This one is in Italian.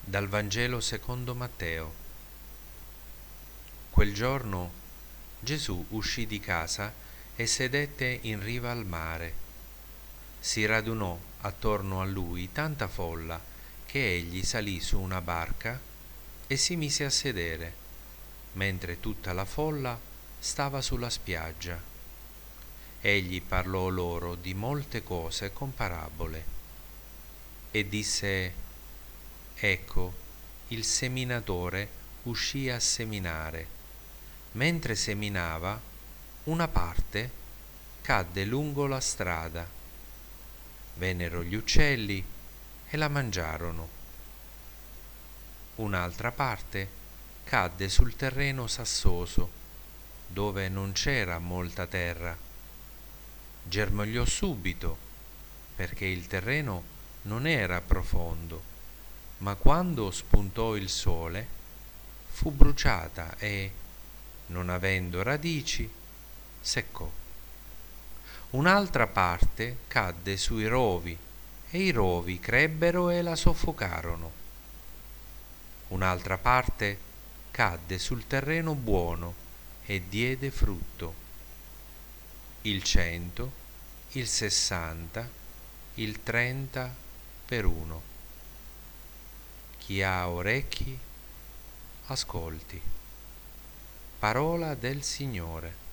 Dal Vangelo secondo Matteo. Quel giorno Gesù uscì di casa e sedette in riva al mare. Si radunò attorno a lui tanta folla che egli salì su una barca e si mise a sedere, mentre tutta la folla stava sulla spiaggia. Egli parlò loro di molte cose con parabole e disse: Ecco, il seminatore uscì a seminare. Mentre seminava, una parte cadde lungo la strada. Vennero gli uccelli e la mangiarono. Un'altra parte cadde sul terreno sassoso, dove non c'era molta terra. Germogliò subito, perché il terreno non era profondo. Ma quando spuntò il sole, fu bruciata e, non avendo radici, seccò. Un'altra parte cadde sui rovi e i rovi crebbero e la soffocarono. Un'altra parte cadde sul terreno buono e diede frutto: il 100, il 60, il 30 per uno. Chi ha orecchi, ascolti. Parola del Signore.